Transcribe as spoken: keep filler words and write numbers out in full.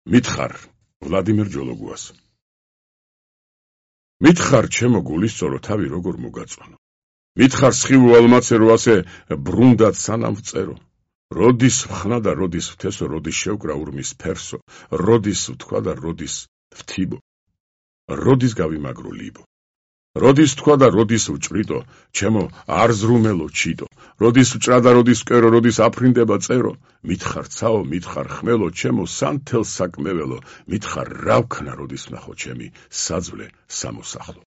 მითხარ ვლადიმერ ჯოლოგუას. მითხარ ჩემო გულისწორო თავი როგორ მოგაწონო. მითხარ სხივვალმაცე რო ასე ბრუნდად სანამ ვწერო. როდის ვხნა და როდის ვთესო, როდის შევკრა ურმის ფერსო, როდის ვთქვა და როდის ვთიბო, როდის გავიმაგრო ლიბო. როდის თქვა და როდის ვჭრიტო, ჩემო არ ზრუმელო ჩიტო, როდის ვჭრა და როდის ვკერო, როდის აფრინდება წერო, მითხარ ცაო, მითხარ ხმელო, ჩემო სანთელ საკმეველო, მითხარ რა ვქნა, როდის ვნახო ჩემი საძვლე სამოსახლო.